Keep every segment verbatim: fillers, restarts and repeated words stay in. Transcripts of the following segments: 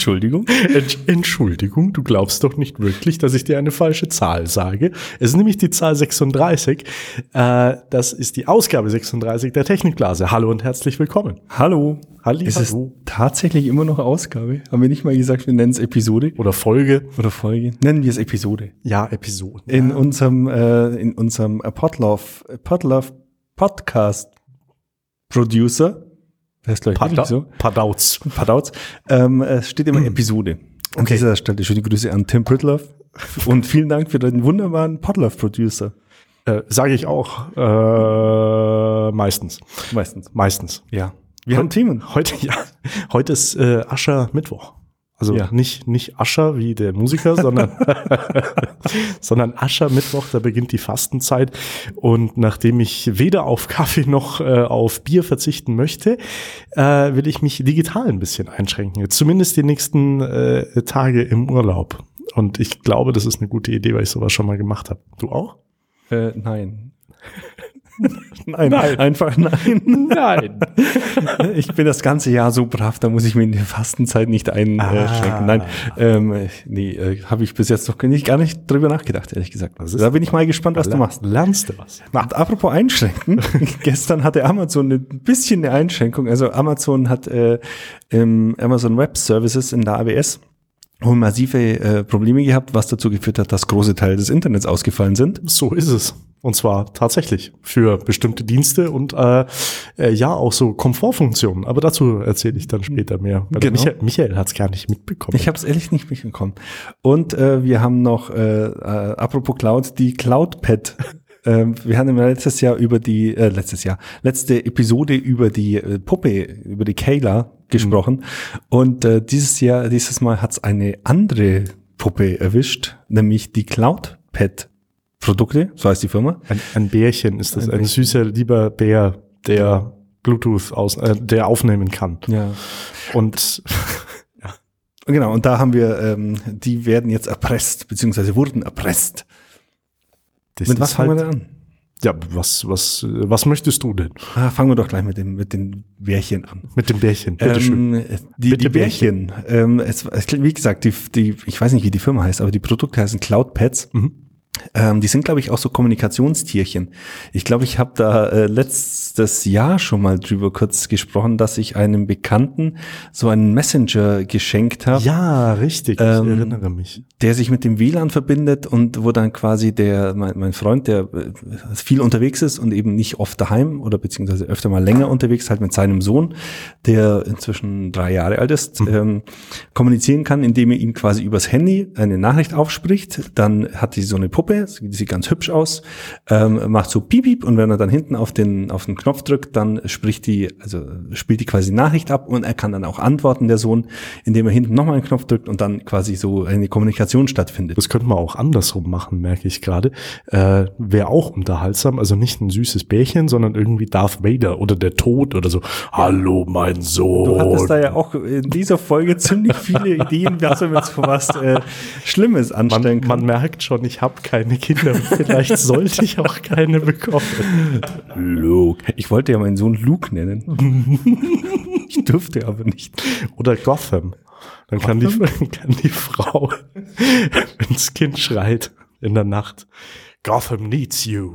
Entschuldigung? Entschuldigung, du glaubst doch nicht wirklich, dass ich dir eine falsche Zahl sage. Es ist nämlich die Zahl sechsunddreißig. Äh, das ist die Ausgabe sechsunddreißig der Technikblase. Hallo und herzlich willkommen. Hallo. Halli, ist hallo. Es tatsächlich immer noch Ausgabe? Haben wir nicht mal gesagt, wir nennen es Episode? Oder Folge. Oder Folge. Nennen wir es Episode. Ja, Episode. In ja. unserem, äh, in unserem Podlove, Podlove Podcast Producer. Das ist, glaube ich, Pada- so. Padauz. Padauz. Ähm, es steht immer Episode. An Okay. dieser Stelle schöne Grüße an Tim Pritlove. Und vielen Dank für den wunderbaren Podlove-Producer. Äh, Sage ich auch äh, meistens. Meistens. Meistens. Ja. Wir haben Themen. Heute, ja, heute ist äh, Aschermittwoch. Also Ja. nicht, nicht Ascher wie der Musiker, sondern, sondern Aschermittwoch, da beginnt die Fastenzeit. Und nachdem ich weder auf Kaffee noch äh, auf Bier verzichten möchte, äh, will ich mich digital ein bisschen einschränken. Zumindest die nächsten äh, Tage im Urlaub. Und ich glaube, das ist eine gute Idee, weil ich sowas schon mal gemacht habe. Du auch? Äh, nein. Nein, nein. Einfach nein. Nein. Ich bin das ganze Jahr so brav, da muss ich mir in der Fastenzeit nicht einschränken. Ah. Nein, ähm, nee, äh, habe ich bis jetzt noch nicht, gar nicht drüber nachgedacht, ehrlich gesagt. Das ist- Da bin ich mal gespannt, was du machst. Lernst du was? Na, apropos Einschränken, gestern hatte Amazon ein bisschen eine Einschränkung. Also Amazon hat äh, im Amazon Web Services in der A W S wohl massive äh, Probleme gehabt, was dazu geführt hat, dass große Teile des Internets ausgefallen sind. So ist es. Und zwar tatsächlich für bestimmte Dienste und äh, äh, ja auch so Komfortfunktionen. Aber dazu erzähle ich dann später mehr. Weil Genau. Michael, Michael hat es gar nicht mitbekommen. Ich habe es ehrlich nicht mitbekommen. Und äh, wir haben noch, äh, äh, apropos Cloud, die CloudPad. ähm, wir haben ja letztes Jahr über die, äh, letztes Jahr, letzte Episode über die äh, Puppe, über die Kayla gesprochen. Mhm. Und äh, dieses Jahr, dieses Mal hat es eine andere Puppe erwischt, nämlich die CloudPad. Produkte, so heißt die Firma. ein, ein Bärchen ist das, Ein ein, Bärchen. süßer, lieber Bär, der Bluetooth aus, äh, der aufnehmen kann. Ja. Und Genau, und da haben wir, ähm, die werden jetzt erpresst, beziehungsweise wurden erpresst. das Mit was ist fangen halt, wir da an? ja, was, was, was möchtest du denn Ah, fangen wir doch gleich mit dem, mit den Bärchen an. mit dem Bärchen? Bitteschön. Ähm, die, Bitte die Bärchen. Ähm, es, es, wie gesagt, die, die, ich weiß nicht, wie die Firma heißt, aber die Produkte heißen CloudPads. Mhm. Ähm, die sind, glaube ich, auch so Kommunikationstierchen. Ich glaube, ich habe da äh, letztes Jahr schon mal drüber kurz gesprochen, dass ich einem Bekannten so einen Messenger geschenkt habe, Ja, richtig. Ähm, ich erinnere mich. der sich mit dem W L A N verbindet und wo dann quasi der, mein, mein Freund, der äh, viel unterwegs ist und eben nicht oft daheim oder beziehungsweise öfter mal länger unterwegs, halt mit seinem Sohn, der inzwischen drei Jahre alt ist, Mhm. ähm, kommunizieren kann, indem er ihm quasi übers Handy eine Nachricht aufspricht. Dann hat die so eine Puppe, die sieht ganz hübsch aus, ähm, macht so piep, piep und wenn er dann hinten auf den, auf den Knopf drückt, dann spricht die, also spielt die quasi Nachricht ab und er kann dann auch antworten, der Sohn, indem er hinten nochmal einen Knopf drückt und dann quasi so eine Kommunikation stattfindet. Das könnte man auch andersrum machen, merke ich gerade. Äh, Wäre auch unterhaltsam, also nicht ein süßes Bärchen, sondern irgendwie Darth Vader oder der Tod oder so. Hallo, mein Sohn. Du hattest da ja auch in dieser Folge ziemlich viele Ideen, was wir uns vor was äh, Schlimmes anstellen man, man können. merkt schon, ich habe keine Kinder. Vielleicht sollte ich auch keine bekommen. Luke. Ich wollte ja meinen Sohn Luke nennen. Ich durfte aber nicht. Oder Gotham. Dann kann die, kann die Frau, wenn das Kind schreit in der Nacht, Gotham needs you.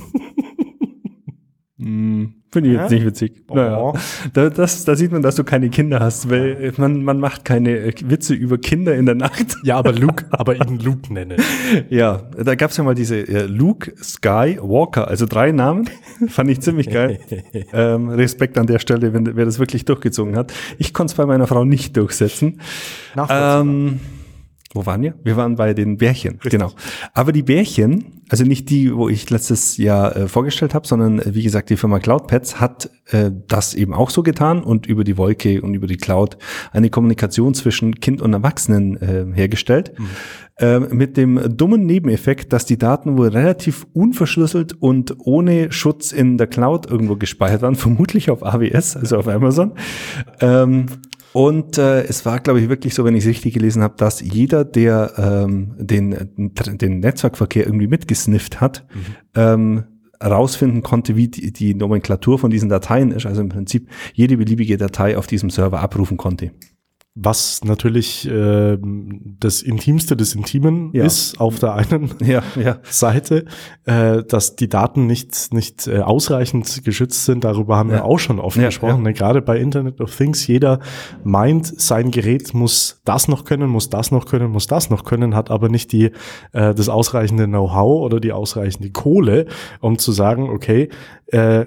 Hm, finde ich jetzt Ja? nicht witzig. Oh. Naja. Da, das, da sieht man, dass du keine Kinder hast, weil man, man macht keine äh, Witze über Kinder in der Nacht. Ja, aber Luke, aber ihn Luke nenne. Ja, da gab's ja mal diese äh, Luke, Sky, Walker, also drei Namen. Fand ich ziemlich geil. ähm, Respekt an der Stelle, wenn wer das wirklich durchgezogen hat. Ich konnte es bei meiner Frau nicht durchsetzen. Nachvollziehbar. Ähm, wo waren wir? Wir waren bei den Bärchen, genau. Aber die Bärchen, also nicht die, wo ich letztes Jahr äh, vorgestellt habe, sondern äh, wie gesagt, die Firma CloudPads hat äh, das eben auch so getan und über die Wolke und über die Cloud eine Kommunikation zwischen Kind und Erwachsenen äh, hergestellt. Mhm. Äh, mit dem dummen Nebeneffekt, dass die Daten wohl relativ unverschlüsselt und ohne Schutz in der Cloud irgendwo gespeichert waren, vermutlich auf A W S, also auf Amazon. Ähm, Und äh, es war, glaube ich, wirklich so, wenn ich es richtig gelesen habe, dass jeder, der ähm, den, den Netzwerkverkehr irgendwie mitgesnifft hat, mhm. ähm, rausfinden konnte, wie die, die Nomenklatur von diesen Dateien ist. Also im Prinzip jede beliebige Datei auf diesem Server abrufen konnte. was natürlich äh, das Intimste des Intimen ja. ist auf der einen ja, ja. Seite, äh, dass die Daten nicht nicht äh, ausreichend geschützt sind. Darüber haben ja. wir auch schon oft ja, gesprochen. Ja. Gerade bei Internet of Things, jeder meint, sein Gerät muss das noch können, muss das noch können, muss das noch können, hat aber nicht die äh, das ausreichende Know-how oder die ausreichende Kohle, um zu sagen, okay, äh,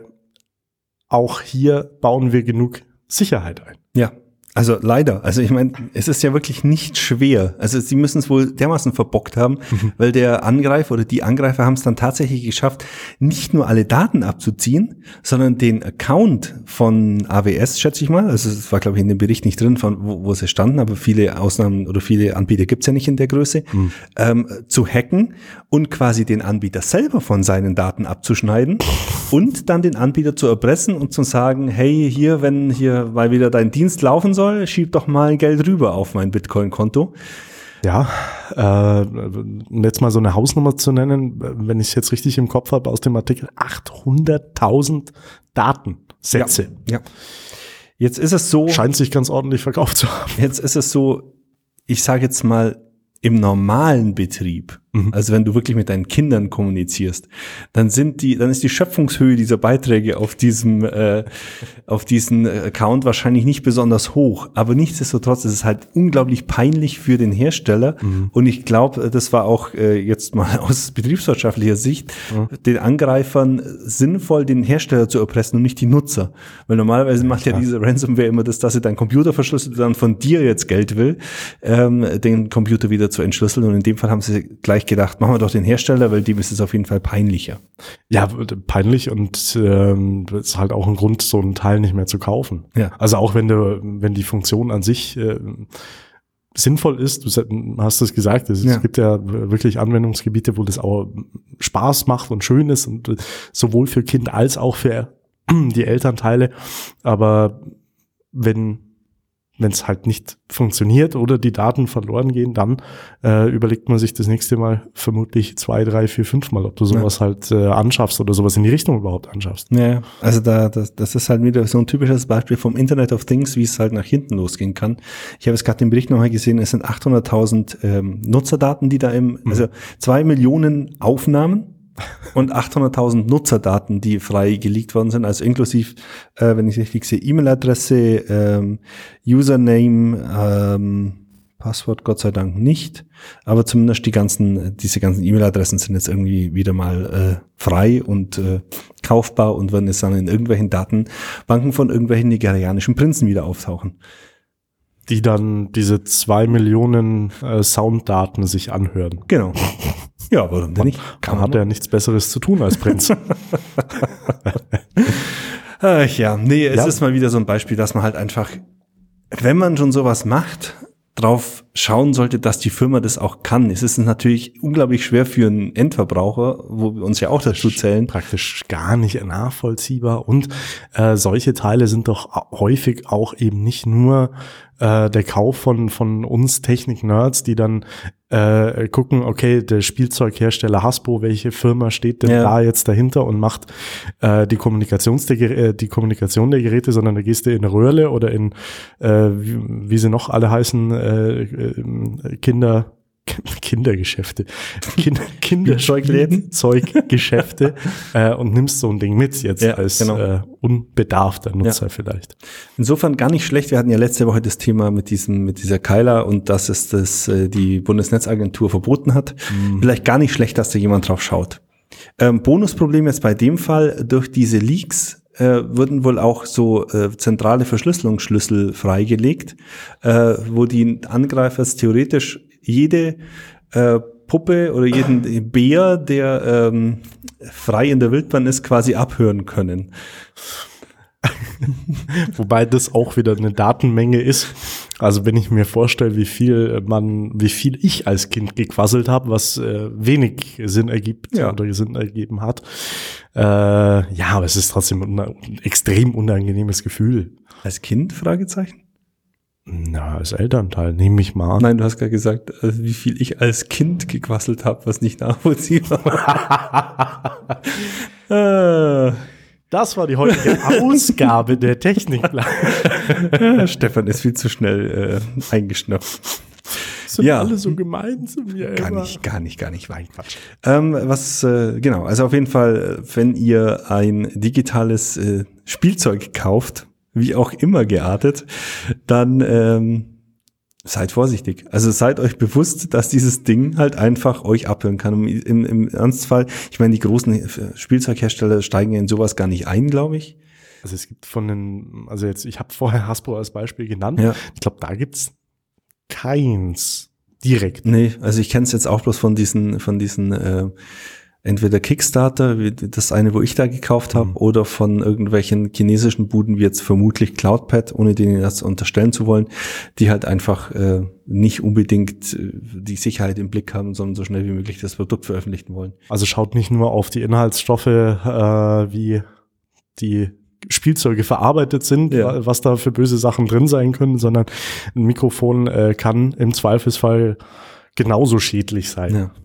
auch hier bauen wir genug Sicherheit ein. Ja. Also leider, also ich meine, es ist ja wirklich nicht schwer. Also sie müssen es wohl dermaßen verbockt haben, mhm. weil der Angreifer oder die Angreifer haben es dann tatsächlich geschafft, nicht nur alle Daten abzuziehen, sondern den Account von A W S, schätze ich mal, also es war glaube ich in dem Bericht nicht drin, von wo, wo sie standen, aber viele Ausnahmen oder viele Anbieter gibt's ja nicht in der Größe, mhm. ähm, zu hacken und quasi den Anbieter selber von seinen Daten abzuschneiden und dann den Anbieter zu erpressen und zu sagen, hey, hier, wenn hier mal wieder dein Dienst laufen soll, schieb doch mal Geld rüber auf mein Bitcoin-Konto. Ja, äh, jetzt mal so eine Hausnummer zu nennen, wenn ich es jetzt richtig im Kopf habe aus dem Artikel, achthunderttausend Datensätze. Ja, ja. Jetzt ist es so. Scheint sich ganz ordentlich verkauft zu haben. Jetzt ist es so, ich sage jetzt mal, im normalen Betrieb, mhm. also wenn du wirklich mit deinen Kindern kommunizierst, dann sind die, dann ist die Schöpfungshöhe dieser Beiträge auf diesem, äh, auf diesen Account wahrscheinlich nicht besonders hoch. Aber nichtsdestotrotz ist es halt unglaublich peinlich für den Hersteller. Mhm. Und ich glaube, das war auch äh, jetzt mal aus betriebswirtschaftlicher Sicht, mhm. den Angreifern sinnvoll, den Hersteller zu erpressen und nicht die Nutzer. Weil normalerweise macht ja, ja diese Ransomware immer das, dass sie deinen Computer verschlüsselt und dann von dir jetzt Geld will, ähm, den Computer wieder zu entschlüsseln. Und in dem Fall haben sie gleich gedacht, machen wir doch den Hersteller, weil dem ist es auf jeden Fall peinlicher. Ja, peinlich und ähm, das ist halt auch ein Grund, so einen Teil nicht mehr zu kaufen. Ja. Also auch wenn du, wenn die Funktion an sich äh, sinnvoll ist, du hast es gesagt, es ja. gibt ja wirklich Anwendungsgebiete, wo das auch Spaß macht und schön ist und sowohl für Kind als auch für die Elternteile. Aber wenn wenn es halt nicht funktioniert oder die Daten verloren gehen, dann äh, überlegt man sich das nächste Mal vermutlich zwei, drei, vier, fünf Mal, ob du sowas ja. halt äh, anschaffst oder sowas in die Richtung überhaupt anschaffst. Ja, also da das, das ist halt wieder so ein typisches Beispiel vom Internet of Things, wie es halt nach hinten losgehen kann. Ich habe es gerade im Bericht nochmal gesehen, es sind achthunderttausend ähm, Nutzerdaten, die da im, mhm. also zwei Millionen Aufnahmen und achthunderttausend Nutzerdaten, die frei geleakt worden sind, also inklusive, äh, wenn ich richtig sehe, E-Mail-Adresse, ähm, Username, ähm, Passwort Gott sei Dank nicht, aber zumindest die ganzen, diese ganzen E-Mail-Adressen sind jetzt irgendwie wieder mal äh, frei und äh, kaufbar und werden jetzt dann in irgendwelchen Datenbanken von irgendwelchen nigerianischen Prinzen wieder auftauchen. Die dann diese zwei Millionen äh, Sounddaten sich anhören. Genau. Ja, warum denn nicht? Kann man hat ja nichts Besseres zu tun als Prinz. Ach ja, nee, es ja. ist mal wieder so ein Beispiel, dass man halt einfach, wenn man schon sowas macht, drauf schauen sollte, dass die Firma das auch kann. Es ist natürlich unglaublich schwer für einen Endverbraucher, wo wir uns ja auch dazu zählen. Praktisch gar nicht nachvollziehbar. Und äh, solche Teile sind doch häufig auch eben nicht nur äh, der Kauf von von uns Technik-Nerds, die dann äh, gucken, okay, der Spielzeughersteller Hasbro, welche Firma steht denn ja. da jetzt dahinter und macht äh, die Kommunikations der, äh, die Kommunikation der Geräte, sondern da gehst du in Röhrle oder in, äh, wie, wie sie noch alle heißen, äh, äh, Kinder Kindergeschäfte, Kinder, Kinderzeugläden, Zeuggeschäfte äh, und nimmst so ein Ding mit jetzt ja, als genau. äh, unbedarfter Nutzer ja. vielleicht. Insofern gar nicht schlecht. Wir hatten ja letzte Woche das Thema mit diesem mit dieser Keiler und dass es das äh, die Bundesnetzagentur verboten hat. Mhm. Vielleicht gar nicht schlecht, dass da jemand drauf schaut. Ähm, Bonusproblem jetzt bei dem Fall durch diese Leaks. Äh, wurden wohl auch so äh, zentrale Verschlüsselungsschlüssel freigelegt, äh, wo die Angreifer theoretisch jede äh, Puppe oder jeden Bär, der ähm, frei in der Wildbahn ist, quasi abhören können. Wobei das auch wieder eine Datenmenge ist. Also wenn ich mir vorstelle, wie viel man, wie viel ich als Kind gequasselt habe, was äh, wenig Sinn ergibt ja. oder Sinn ergeben hat. Äh, ja, aber es ist trotzdem ein extrem unangenehmes Gefühl. Als Kind? Fragezeichen? Na, als Elternteil, nehme ich mal an. Nein, du hast gerade gesagt, also wie viel ich als Kind gequasselt habe, was nicht nachvollziehbar war. äh, Das war die heutige Ausgabe der Technik. Ja, Stefan ist viel zu schnell äh, eingeschnappt. Sind ja. alle so gemein zu mir. Gar immer. nicht, gar nicht, gar nicht. Wein, Quatsch. Ähm, was, äh, genau, also auf jeden Fall, wenn ihr ein digitales äh, Spielzeug kauft, wie auch immer geartet, dann ähm, seid vorsichtig. Also seid euch bewusst, dass dieses Ding halt einfach euch abhören kann. Im, im Ernstfall, ich meine, die großen Spielzeughersteller steigen in sowas gar nicht ein, glaube ich. Also es gibt von den, also jetzt, ich habe vorher Hasbro als Beispiel genannt. Ja. Ich glaube, da gibt's keins direkt. Nee, also ich kenne es jetzt auch bloß von diesen, von diesen äh, entweder Kickstarter, wie das eine, wo ich da gekauft habe, mhm. oder von irgendwelchen chinesischen Buden, wie jetzt vermutlich Cloudpad, ohne denen das unterstellen zu wollen, die halt einfach äh, nicht unbedingt äh, die Sicherheit im Blick haben, sondern so schnell wie möglich das Produkt veröffentlichen wollen. Also schaut nicht nur auf die Inhaltsstoffe, äh, wie die Spielzeuge verarbeitet sind, ja. was da für böse Sachen drin sein können, sondern ein Mikrofon äh, kann im Zweifelsfall genauso schädlich sein. Ja.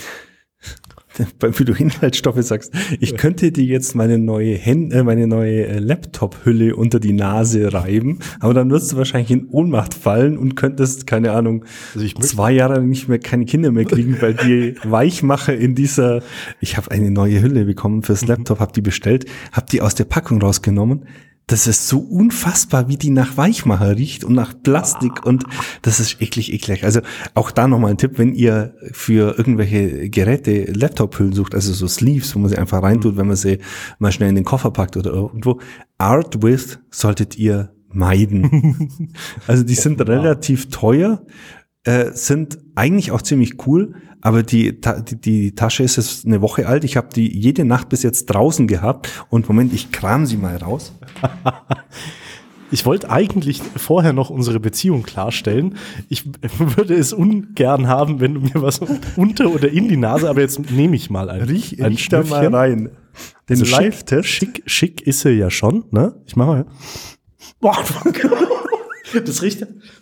Wie du Inhaltsstoffe sagst, ich könnte dir jetzt meine neue Hände, meine neue Laptop-Hülle unter die Nase reiben, aber dann wirst du wahrscheinlich in Ohnmacht fallen und könntest, keine Ahnung, also ich zwei Jahre nicht mehr keine Kinder mehr kriegen, weil die Weichmacher in dieser, ich habe eine neue Hülle bekommen fürs Laptop, habe die bestellt, habe die aus der Packung rausgenommen. Das ist so unfassbar, wie die nach Weichmacher riecht und nach Plastik und das ist eklig, eklig. Also auch da nochmal ein Tipp, wenn ihr für irgendwelche Geräte Laptop-Hüllen sucht, also so Sleeves, wo man sie einfach reintut, wenn man sie mal schnell in den Koffer packt oder irgendwo, Artwith solltet ihr meiden. Also die sind relativ teuer, äh, sind eigentlich auch ziemlich cool, aber die, die, die Tasche ist jetzt eine Woche alt. Ich habe die jede Nacht bis jetzt draußen gehabt. Und Moment, ich kram sie mal raus. Ich wollte eigentlich vorher noch unsere Beziehung klarstellen. Ich würde es ungern haben, wenn du mir was unter oder in die Nase, aber jetzt nehme ich mal ein, riech, ein riech da mal rein. Den also Live-Test. Schick, schick ist er ja schon, ne? Ich mache mal. Boah, das riecht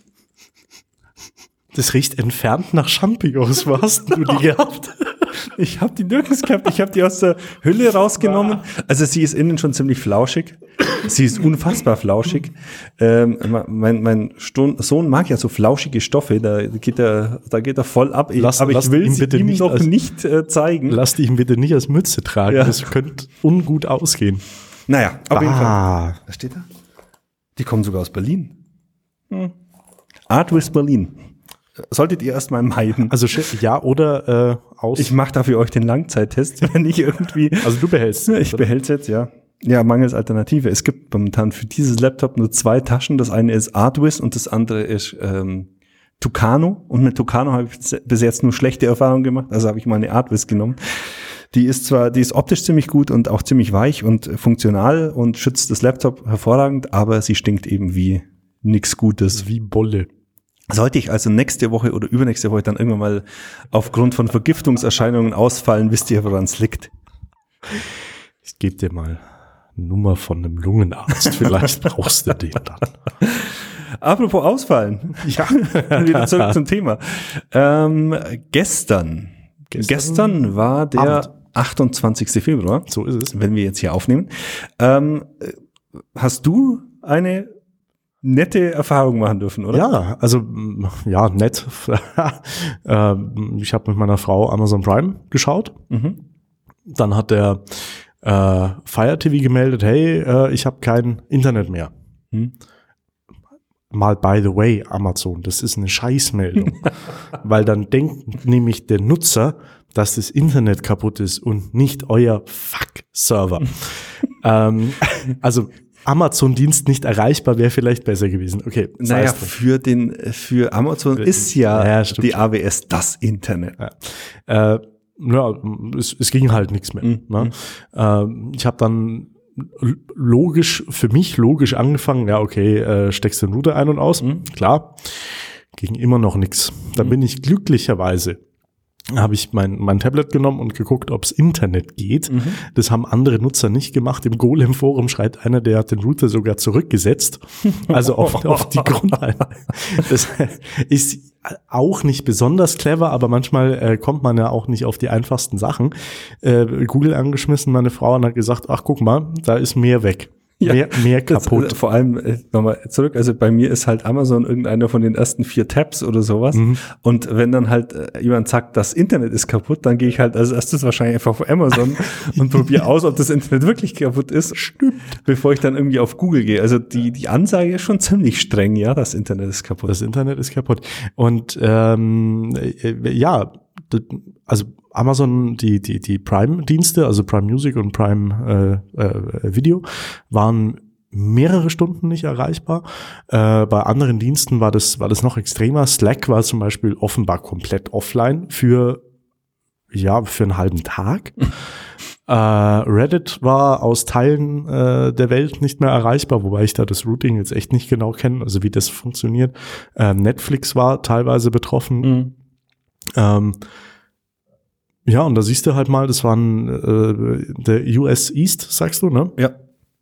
Das riecht entfernt nach Champignons. Wo hast du die gehabt? Ich habe die nirgends gehabt. Ich habe die aus der Hülle rausgenommen. Also sie ist innen schon ziemlich flauschig. Sie ist unfassbar flauschig. Ähm, mein mein Sohn mag ja so flauschige Stoffe. Da geht er, da geht er voll ab. Ich, lass, aber lass ich will sie bitte ihm nicht noch als, nicht äh, zeigen. Lass dich ihm bitte nicht als Mütze tragen. Ja. Das könnte ungut ausgehen. Naja, auf ah. jeden Fall. Was steht da? Die kommen sogar aus Berlin. Hm. Artwith Berlin. Solltet ihr erstmal meiden. Also ja, oder äh, aus. Ich mache da für euch den Langzeittest, wenn ich irgendwie. Also du behältst. Ich behalte es jetzt, ja. Ja, mangels Alternative. Es gibt momentan für dieses Laptop nur zwei Taschen. Das eine ist Artwith und das andere ist ähm, Tucano. Und mit Tucano habe ich bis jetzt nur schlechte Erfahrungen gemacht. Also habe ich mal eine Artwith genommen. Die ist zwar, die ist optisch ziemlich gut und auch ziemlich weich und funktional und schützt das Laptop hervorragend, aber sie stinkt eben wie nix Gutes. Wie Bolle. Sollte ich also nächste Woche oder übernächste Woche dann irgendwann mal aufgrund von Vergiftungserscheinungen ausfallen, wisst ihr, woran es liegt. Ich gebe dir mal eine Nummer von einem Lungenarzt, vielleicht brauchst du den dann. Apropos ausfallen, ja, wieder zurück zum Thema. Ähm, gestern, gestern, gestern war der Abend. achtundzwanzigster Februar. So ist es. Wenn wir jetzt hier aufnehmen. Ähm, hast du eine nette Erfahrung machen dürfen, oder? Ja, also ja, nett. Ich habe mit meiner Frau Amazon Prime geschaut. Mhm. Dann hat der äh, Fire T V gemeldet, hey, äh, ich habe kein Internet mehr. Hm. Mal by the way, Amazon, das ist eine Scheißmeldung. Weil dann denkt nämlich der Nutzer, dass das Internet kaputt ist und nicht euer Fuck-Server. ähm, also Amazon-Dienst nicht erreichbar wäre vielleicht besser gewesen. Okay. Das naja, heißt, für den, für Amazon ist ja, ja die A W S das Internet. Ja, äh, ja es, es ging halt nichts mehr. Mhm. Ne? Äh, ich habe dann logisch, für mich logisch angefangen, ja okay, äh, steckst den Router ein und aus. Mhm. Klar, ging immer noch nichts. Dann mhm. bin ich glücklicherweise habe ich mein, mein Tablet genommen und geguckt, ob's Internet geht. Mhm. Das haben andere Nutzer nicht gemacht. Im Golem-Forum schreit einer, der hat den Router sogar zurückgesetzt. Also auf, auf die Grundlage. Das ist auch nicht besonders clever, aber manchmal äh, kommt man ja auch nicht auf die einfachsten Sachen. Äh, Google angeschmissen, meine Frau, und hat gesagt, ach guck mal, da ist mehr weg. Ja, mehr, mehr kaputt. Das, vor allem, äh, nochmal zurück, also bei mir ist halt Amazon irgendeiner von den ersten vier Tabs oder sowas. Mhm. Und wenn dann halt äh, jemand sagt, das Internet ist kaputt, dann gehe ich halt als erstes wahrscheinlich einfach auf Amazon und probiere aus, ob das Internet wirklich kaputt ist. Stimmt. Bevor ich dann irgendwie auf Google gehe. Also die, die Ansage ist schon ziemlich streng, ja, das Internet ist kaputt. Das Internet ist kaputt. Und ähm, äh, ja, also Amazon, die die die Prime-Dienste, also Prime Music und Prime äh, äh, Video, waren mehrere Stunden nicht erreichbar. Äh, bei anderen Diensten war das war das noch extremer. Slack war zum Beispiel offenbar komplett offline für ja für einen halben Tag. äh, Reddit war aus Teilen äh, der Welt nicht mehr erreichbar, wobei ich da das Routing jetzt echt nicht genau kenne, also wie das funktioniert. Äh, Netflix war teilweise betroffen. Mhm. Ähm, Ja, und da siehst du halt mal, das waren äh, der U S East, sagst du, ne? Ja.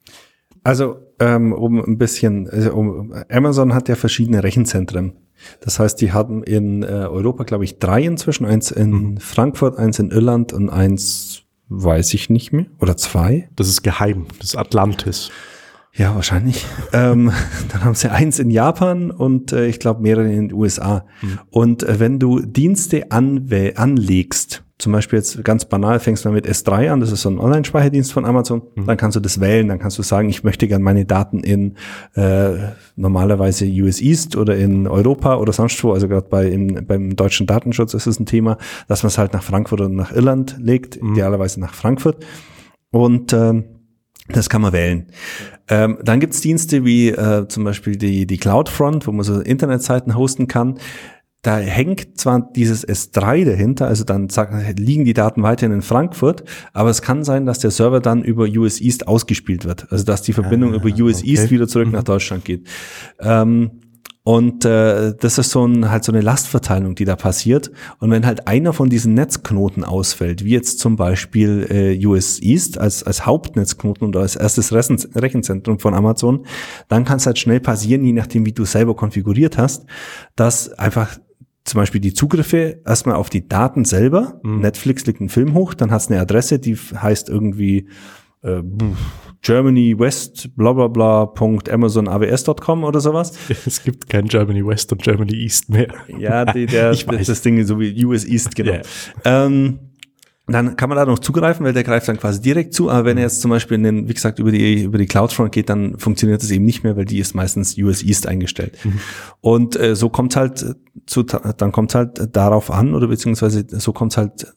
Also ähm, um ein bisschen, also um, Amazon hat ja verschiedene Rechenzentren. Das heißt, die haben in äh, Europa, glaube ich, drei inzwischen. Eins in mhm. Frankfurt, eins in Irland und eins weiß ich nicht mehr. Oder zwei. Das ist geheim, das ist Atlantis. Ja, wahrscheinlich. ähm, dann haben sie eins in Japan und äh, ich glaube mehrere in den U S A. Mhm. Und äh, wenn du Dienste anwäh- anlegst, zum Beispiel jetzt ganz banal, fängst du mit S drei an, das ist so ein Online-Speicherdienst von Amazon, mhm. dann kannst du das wählen, dann kannst du sagen, ich möchte gerne meine Daten in äh, normalerweise U S East oder in Europa oder sonst wo, also gerade bei im, beim deutschen Datenschutz ist es ein Thema, dass man es halt nach Frankfurt oder nach Irland legt, mhm. idealerweise nach Frankfurt. Und ähm, das kann man wählen. Ähm, dann gibt's Dienste wie äh, zum Beispiel die die CloudFront, wo man so Internetseiten hosten kann. Da hängt zwar dieses S drei dahinter, also dann sagt, liegen die Daten weiterhin in Frankfurt, aber es kann sein, dass der Server dann über U S East ausgespielt wird. Also dass die Verbindung ah, über U S okay. East wieder zurück mhm. nach Deutschland geht. Ähm, Und äh, das ist so ein halt so eine Lastverteilung, die da passiert. Und wenn halt einer von diesen Netzknoten ausfällt, wie jetzt zum Beispiel äh, U S East als als Hauptnetzknoten und als erstes Rechen- Rechenzentrum von Amazon, dann kann es halt schnell passieren, je nachdem wie du selber konfiguriert hast, dass einfach zum Beispiel die Zugriffe erstmal auf die Daten selber, mhm. Netflix legt einen Film hoch, dann hat es eine Adresse, die heißt irgendwie äh, Germany West bla bla bla Punkt Amazon A W S Punkt com oder sowas. Es gibt kein Germany West und Germany East mehr. Ja, die, der, ich weiß. Das Ding ist so wie U S East, genau. Yeah. Ähm, dann kann man da noch zugreifen, weil der greift dann quasi direkt zu. Aber wenn er jetzt zum Beispiel in den, wie gesagt, über die über die CloudFront geht, dann funktioniert das eben nicht mehr, weil die ist meistens U S East eingestellt. Mhm. Und äh, so kommt halt zu, dann kommt halt darauf an, oder beziehungsweise so kommt halt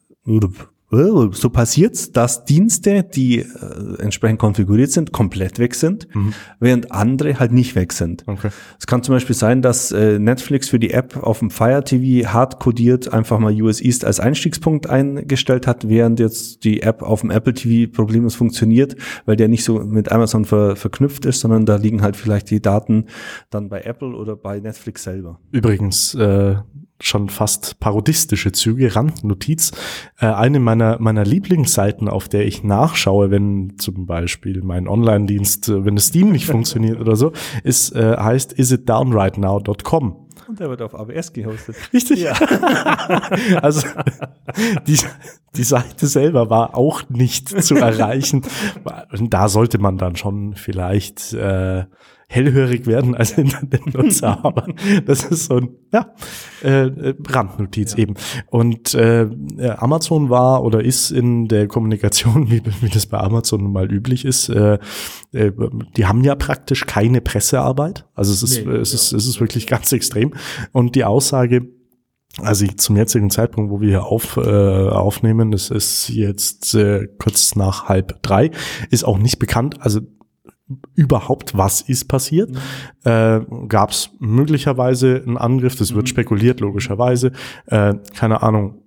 so passiert's, dass Dienste, die äh, entsprechend konfiguriert sind, komplett weg sind, mhm. während andere halt nicht weg sind. Okay. Es kann zum Beispiel sein, dass äh, Netflix für die App auf dem Fire T V hardcodiert einfach mal U S East als Einstiegspunkt eingestellt hat, während jetzt die App auf dem Apple T V problemlos funktioniert, weil der nicht so mit Amazon ver- verknüpft ist, sondern da liegen halt vielleicht die Daten dann bei Apple oder bei Netflix selber. Übrigens, äh schon fast parodistische Züge, Randnotiz. Äh, eine meiner meiner Lieblingsseiten, auf der ich nachschaue, wenn zum Beispiel mein Online-Dienst, äh, wenn das Steam nicht funktioniert oder so, ist äh, heißt isitdownrightnow Punkt com. Und der wird auf A W S gehostet. Richtig. Ja. Also die, die Seite selber war auch nicht zu erreichen. Und da sollte man dann schon vielleicht äh, hellhörig werden als Internetnutzer, aber das ist so ein ja, äh, Randnotiz ja. eben. Und äh, Amazon war oder ist in der Kommunikation, wie, wie das bei Amazon nun mal üblich ist, äh, äh, die haben ja praktisch keine Pressearbeit. Also es ist, nee, es ist, es ist wirklich ganz extrem. Und die Aussage, also zum jetzigen Zeitpunkt, wo wir hier auf, äh, aufnehmen, das ist jetzt äh, kurz nach halb drei, ist auch nicht bekannt, also überhaupt, was ist passiert. Mhm. Äh, gab es möglicherweise einen Angriff, das wird mhm. spekuliert, logischerweise. Äh, keine Ahnung,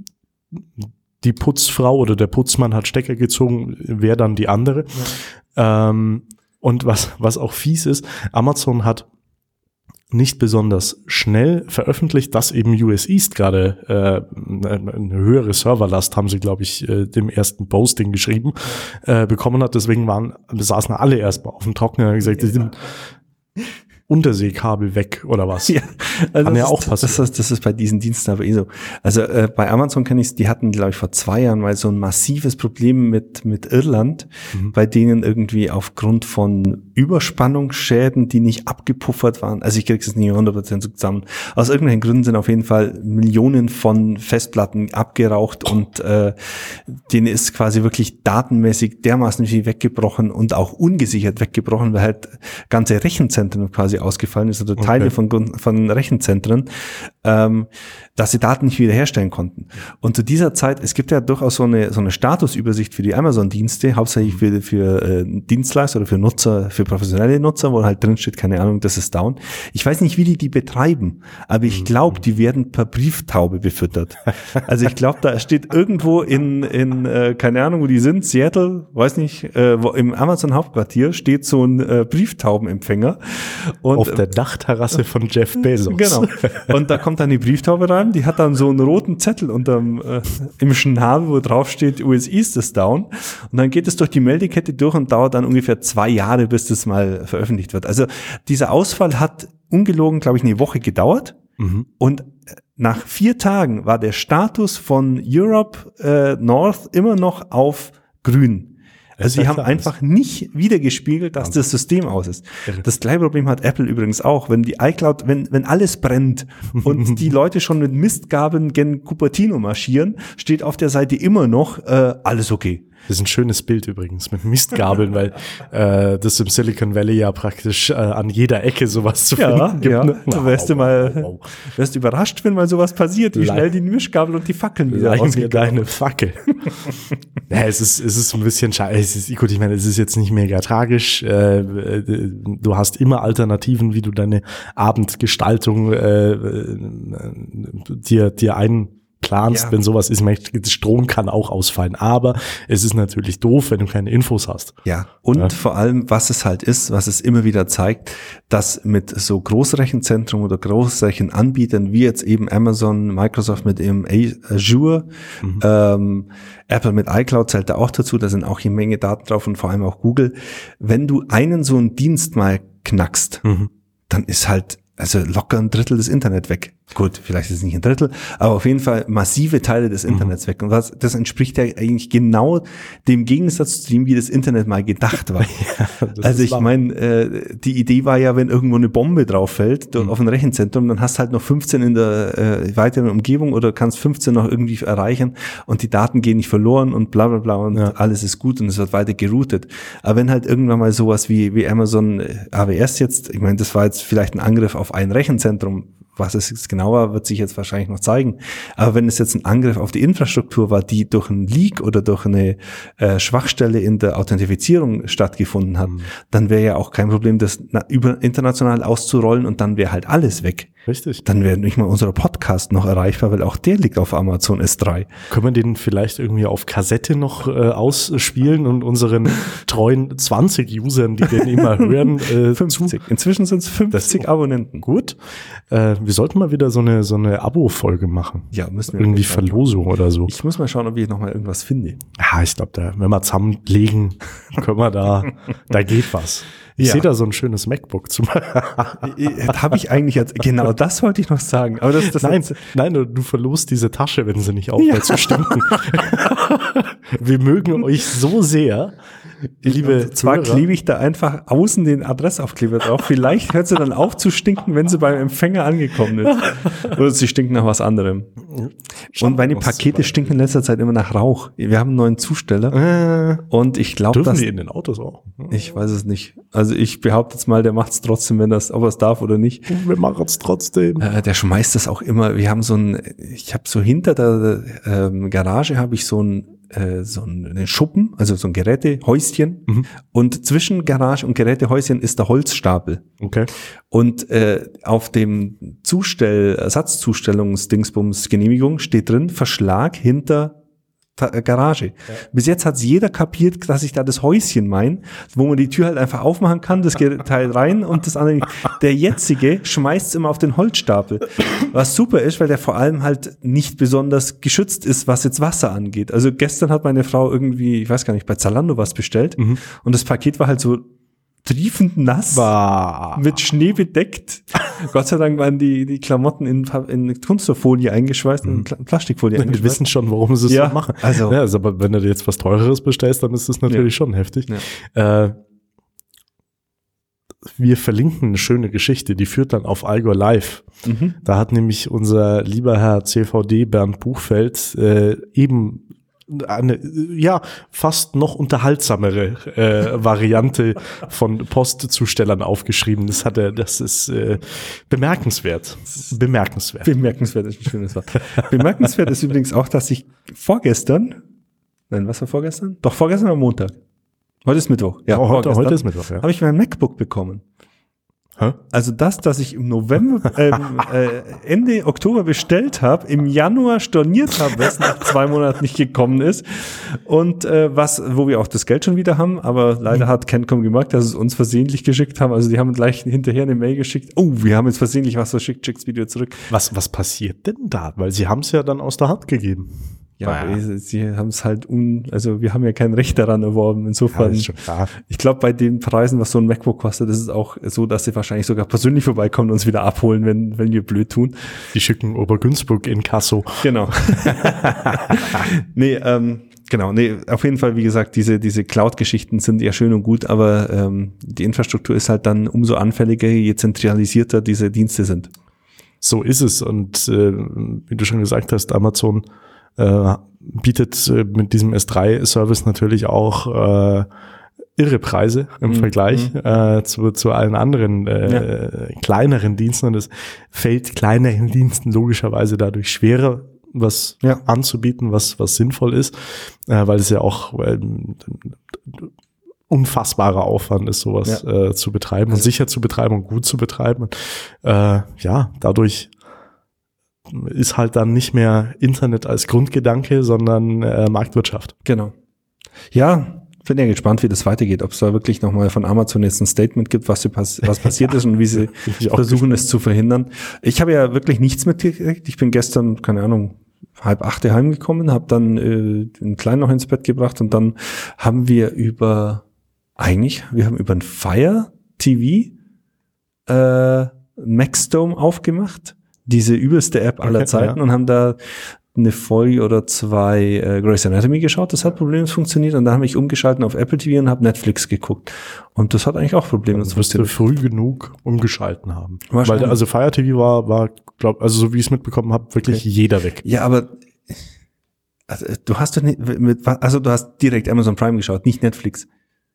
die Putzfrau oder der Putzmann hat Stecker gezogen, wer dann die andere. Ja. Ähm, und was, was auch fies ist, Amazon hat nicht besonders schnell veröffentlicht, dass eben U S East gerade äh, eine höhere Serverlast, haben sie, glaube ich, äh, dem ersten Posting geschrieben, äh, bekommen hat. Deswegen waren, saßen alle erstmal auf dem Trockenen und gesagt, ja. Unterseekabel weg oder was? Ja, also kann ja das auch ist, passieren. Das ist, das ist bei diesen Diensten aber eh so. Also äh, bei Amazon kenne ich es, die hatten, glaube ich, vor zwei Jahren mal so ein massives Problem mit mit Irland, mhm. bei denen irgendwie aufgrund von Überspannungsschäden, die nicht abgepuffert waren, also ich kriege es nicht hundert Prozent so zusammen, aus irgendwelchen Gründen sind auf jeden Fall Millionen von Festplatten abgeraucht und äh, denen ist quasi wirklich datenmäßig dermaßen viel weggebrochen und auch ungesichert weggebrochen, weil halt ganze Rechenzentren quasi ausgefallen ist oder Teile okay. von, von Rechenzentren, ähm, dass sie Daten nicht wiederherstellen konnten. Und zu dieser Zeit, es gibt ja durchaus so eine so eine Statusübersicht für die Amazon-Dienste, hauptsächlich für für äh, Dienstleister oder für Nutzer, für professionelle Nutzer, wo halt drin steht, keine Ahnung, das ist down. Ich weiß nicht, wie die die betreiben, aber ich glaube, die werden per Brieftaube befüttert. Also ich glaube, da steht irgendwo in in äh, keine Ahnung, wo die sind, Seattle, weiß nicht, äh, wo im Amazon-Hauptquartier steht so ein äh, Brieftaubenempfänger. Und, auf der Dachterrasse von Jeff Bezos. Genau. Und da kommt dann die Brieftaube rein, die hat dann so einen roten Zettel unterm, äh, im Schnabel, wo drauf steht, U S East ist down. Und dann geht es durch die Meldekette durch und dauert dann ungefähr zwei Jahre, bis das mal veröffentlicht wird. Also dieser Ausfall hat ungelogen, glaube ich, eine Woche gedauert. Mhm. Und nach vier Tagen war der Status von Europe äh, North immer noch auf grün. Also die haben einfach nicht wiedergespiegelt, dass das System aus ist. Das gleiche Problem hat Apple übrigens auch. Wenn die iCloud, wenn wenn alles brennt und die Leute schon mit Mistgabeln gen Cupertino marschieren, steht auf der Seite immer noch äh, alles okay. Das ist ein schönes Bild übrigens mit Mistgabeln, weil äh, das im Silicon Valley ja praktisch äh, an jeder Ecke sowas zu ja, finden gibt. Ja, ne? da wärst du mal wow, wow. wärst überrascht, wenn mal sowas passiert, wie Leih, schnell die Mischgabel und die Fackeln wieder Leih ausgehen. mir deine Fackel. Ja, es ist es ist ein bisschen schade. Es ist, gut, ich meine, es ist jetzt nicht mega tragisch. Äh, du hast immer Alternativen, wie du deine Abendgestaltung äh, dir dir ein planst, ja. wenn sowas ist, Strom kann auch ausfallen, aber es ist natürlich doof, wenn du keine Infos hast. Ja, und ja. vor allem, was es halt ist, was es immer wieder zeigt, dass mit so Großrechenzentren oder Großrechenanbietern wie jetzt eben Amazon, Microsoft mit ihrem Azure, mhm. ähm, Apple mit iCloud zählt da auch dazu, da sind auch eine Menge Daten drauf und vor allem auch Google. Wenn du einen so einen Dienst mal knackst, mhm. dann ist halt also locker ein Drittel des Internet weg. Gut, vielleicht ist es nicht ein Drittel, aber auf jeden Fall massive Teile des Internets mhm. weg. Und was, das entspricht ja eigentlich genau dem Gegensatz zu dem, wie das Internet mal gedacht war. Ja, also ich meine, äh, die Idee war ja, wenn irgendwo eine Bombe drauf fällt, dort mhm. auf ein Rechenzentrum, dann hast du halt noch fünfzehn in der äh, weiteren Umgebung oder kannst fünfzehn noch irgendwie erreichen und die Daten gehen nicht verloren und bla bla bla und ja. alles ist gut und es wird weiter geroutet. Aber wenn halt irgendwann mal sowas wie, wie Amazon A W S jetzt, ich meine, das war jetzt vielleicht ein Angriff auf ein Rechenzentrum, was es jetzt genau war, wird sich jetzt wahrscheinlich noch zeigen. Aber wenn es jetzt ein Angriff auf die Infrastruktur war, die durch einen Leak oder durch eine äh, Schwachstelle in der Authentifizierung stattgefunden hat, mhm. dann wäre ja auch kein Problem, das na, über international auszurollen und dann wäre halt alles weg. Richtig. Dann wäre nicht mal unser Podcast noch erreichbar, weil auch der liegt auf Amazon S drei. Können wir den vielleicht irgendwie auf Kassette noch äh, ausspielen und unseren treuen zwanzig Usern, die den immer hören, äh, fünfzig. Zu? Inzwischen sind es fünfzig das, Abonnenten. Gut. Äh, wir sollten mal wieder so eine so eine Abo-Folge machen. Ja, müssen wir. Irgendwie Verlosung oder so. Ich muss mal schauen, ob ich noch mal irgendwas finde. Ja, ich glaube, da, wenn wir zusammenlegen, können wir da, da geht was. Ich ja. sehe da so ein schönes MacBook zum Habe ich eigentlich jetzt, genau das wollte ich noch sagen. Aber das, das nein, nein, du verlost diese Tasche, wenn sie nicht aufhört ja. zu stinken. Wir mögen euch so sehr, liebe und zwar Hörer. klebe ich da einfach außen den Adressaufkleber drauf. Vielleicht hört sie dann auf zu stinken, wenn sie beim Empfänger angekommen ist. Oder sie stinken nach was anderem. Und meine Pakete stinken in letzter Zeit immer nach Rauch. Wir haben einen neuen Zusteller. Äh, und ich glaube, dass... Dürfen die in den Autos auch? Ich weiß es nicht. Also ich behaupte jetzt mal, der macht es trotzdem, wenn das, ob er es darf oder nicht. Wir machen es trotzdem. Äh, der schmeißt das auch immer. Wir haben so ein, ich habe so hinter der ähm, Garage habe ich so ein äh, so einen Schuppen, also so ein Gerätehäuschen. Mhm. Und zwischen Garage und Gerätehäuschen ist der Holzstapel. Okay. Und äh, auf dem Zustell, Ersatzzustellungsdingsbums Genehmigung steht drin, Verschlag hinter Garage. Ja. Bis jetzt hat jeder kapiert, dass ich da das Häuschen meine, wo man die Tür halt einfach aufmachen kann, das Teil rein und das andere. Der jetzige schmeißt es immer auf den Holzstapel. Was super ist, weil der vor allem halt nicht besonders geschützt ist, was jetzt Wasser angeht. Also gestern hat meine Frau irgendwie, ich weiß gar nicht, bei Zalando was bestellt mhm. und das Paket war halt so triefend nass, Bah. mit Schnee bedeckt. Gott sei Dank waren die, die Klamotten in, in Kunststofffolie eingeschweißt, in Pla- Plastikfolie Wir eingeschweißt. wissen schon, warum sie es Ja, so machen. also- ja, also, aber wenn du dir jetzt was Teureres bestellst, dann ist das natürlich Ja. schon heftig. Ja. Äh, wir verlinken eine schöne Geschichte, die führt dann auf Allgäu Live. Mhm. Da hat nämlich unser lieber Herr C V D Bernd Buchfeld äh, eben eine, ja, fast noch unterhaltsamere äh, Variante von Postzustellern aufgeschrieben. Das hat er, das ist äh, bemerkenswert. Bemerkenswert. Bemerkenswert ist ein schönes Wort. Bemerkenswert ist übrigens auch, dass ich vorgestern, nein, was war vorgestern? Doch, vorgestern am Montag. Heute ist Mittwoch. Ja, Oh, heute, vorgestern heute ist Mittwoch, ja. habe ich mein MacBook bekommen. Hä? Also das, das ich im November, ähm, äh, Ende Oktober bestellt habe, im Januar storniert habe, was nach zwei Monaten nicht gekommen ist und äh, was, wo wir auch das Geld schon wieder haben, aber leider hat Cancom gemerkt, dass sie es uns versehentlich geschickt haben. Also die haben gleich hinterher eine Mail geschickt. Oh, wir haben jetzt versehentlich was verschickt, schickt's Video zurück. Was, was passiert denn da? Weil sie haben es ja dann aus der Hand gegeben. Ja, Naja. aber sie haben es halt un, also wir haben ja kein Recht daran erworben. Insofern, ist schon klar. ich glaube, bei den Preisen, was so ein MacBook kostet, ist es auch so, dass sie wahrscheinlich sogar persönlich vorbeikommen und uns wieder abholen, wenn, wenn wir blöd tun. Die schicken Obergünzburg in Kasso. Genau. nee, ähm, genau, nee, auf jeden Fall, wie gesagt, diese, diese Cloud-Geschichten sind ja schön und gut, aber ähm, die Infrastruktur ist halt dann umso anfälliger, je zentralisierter diese Dienste sind. So ist es. Und äh, wie du schon gesagt hast, Amazon äh, bietet äh, mit diesem S drei Service natürlich auch äh, irre Preise im Mhm. Vergleich äh, zu, zu allen anderen äh, kleineren Diensten. Und es fällt kleineren Diensten logischerweise dadurch schwerer, was Ja. anzubieten, was was sinnvoll ist, äh, weil es ja auch äh, unfassbarer Aufwand ist, sowas äh, zu betreiben und sicher zu betreiben und gut zu betreiben. Und, äh, ja, dadurch ist halt dann nicht mehr Internet als Grundgedanke, sondern äh, Marktwirtschaft. Genau. Ja, bin ja gespannt, wie das weitergeht, ob es da wirklich nochmal von Amazon jetzt ein Statement gibt, was, pass- was passiert ist und wie sie ich auch versuchen, es zu verhindern. Ich habe ja wirklich nichts mitgekriegt. Ich bin gestern, keine Ahnung, halb acht heimgekommen, habe dann äh, den Kleinen noch ins Bett gebracht und dann haben wir über, eigentlich, wir haben über ein Fire T V äh, Maxdome aufgemacht, diese übelste App aller Okay, Zeiten ja. und haben da eine Folge oder zwei äh, Grey's Anatomy geschaut, das hat problemlos funktioniert und dann habe ich umgeschalten auf Apple T V und habe Netflix geguckt und das hat eigentlich auch problemlos Das wirst du funktioniert. früh genug umgeschalten haben. Wahrscheinlich. Weil also Fire T V war, war glaub, also so wie ich es mitbekommen habe, wirklich Okay. jeder weg. Ja, aber also, du hast doch nicht, mit, also du hast direkt Amazon Prime geschaut, nicht Netflix.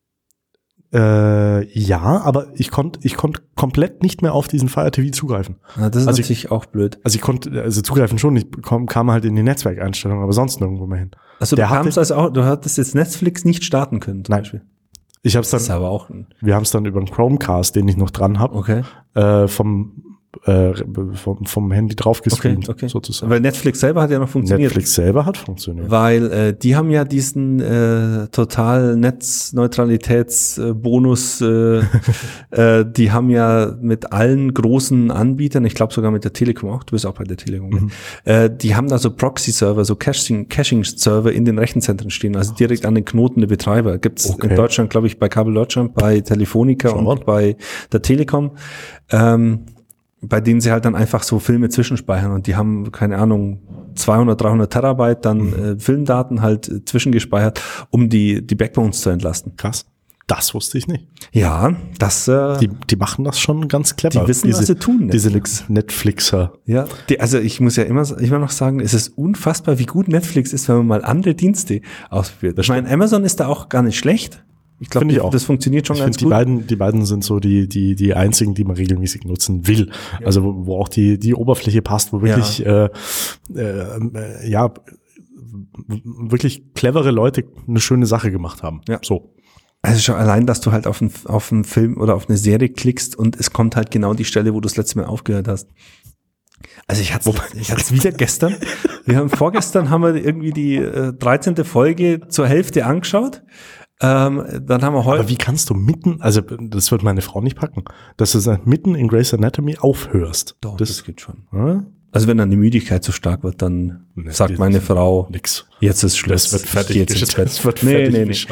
Äh, ja, aber ich konnte ich konnte komplett nicht mehr auf diesen Fire T V zugreifen. Ah, das ist Also natürlich auch blöd. Also ich konnte, also zugreifen schon, ich kam, kam halt in die Netzwerkeinstellungen, aber sonst nirgendwo mehr hin. Also Der du hatte- kamst also auch, du hattest jetzt Netflix nicht starten können zum Nein. Beispiel. Ich habe es Das ist dann, aber auch ein, wir haben es dann über einen Chromecast, den ich noch dran habe, okay. äh, vom, äh, vom vom Handy drauf Okay, gestreamt, okay. sozusagen. Weil Netflix selber hat ja noch funktioniert. Netflix selber hat funktioniert. Weil äh, die haben ja diesen äh, total Netzneutralitätsbonus, äh, äh, die haben ja mit allen großen Anbietern, ich glaube sogar mit der Telekom auch, du bist auch bei der Telekom, Mhm. äh, die haben da so Proxy-Server, so Caching- Caching-Server in den Rechenzentren stehen, also direkt an den Knoten der Betreiber. Gibt's Okay. in Deutschland, glaube ich, bei Kabel Deutschland, bei Telefonica Schau mal. und bei der Telekom. Ähm, bei denen sie halt dann einfach so Filme zwischenspeichern und die haben, keine Ahnung, zweihundert, dreihundert Terabyte dann Mhm. äh, Filmdaten halt äh, zwischengespeichert, um die die Backbones zu entlasten. Krass. Das wusste ich nicht. Ja, das äh, Die, die machen das schon ganz clever. Die wissen, diese, was sie tun, Diese Netflix. Netflixer. ja, die, also ich muss ja immer immer noch sagen, es ist unfassbar, wie gut Netflix ist, wenn man mal andere Dienste ausprobiert. Ich meine, Amazon ist da auch gar nicht schlecht. Ich glaube, Finde ich auch. das funktioniert schon Ich ganz finde, die gut. beiden, die beiden sind so die, die, die einzigen, die man regelmäßig nutzen will. Also, wo, wo auch die, die Oberfläche passt, wo wirklich, äh, äh, ja, wirklich clevere Leute eine schöne Sache gemacht haben. Ja. So. Also schon allein, dass du halt auf einen, auf einen Film oder auf eine Serie klickst und es kommt halt genau die Stelle, wo du das letzte Mal aufgehört hast. Also ich hatte ich hatte es wieder gestern. Wir haben vorgestern haben wir irgendwie die äh, dreizehnte Folge zur Hälfte angeschaut. Ähm, dann haben wir heute. Aber wie kannst du mitten, also das wird meine Frau nicht packen, dass du dann mitten in Grey's Anatomy aufhörst. Doch, das, das geht schon. ja, Also wenn dann die Müdigkeit zu stark wird, dann Nee, sagt die- meine Frau, nix. jetzt ist Schluss. Das wird ich fertig geh jetzt ins geschaut. Bett. Das wird nee, fertig nee, nee. geschaut.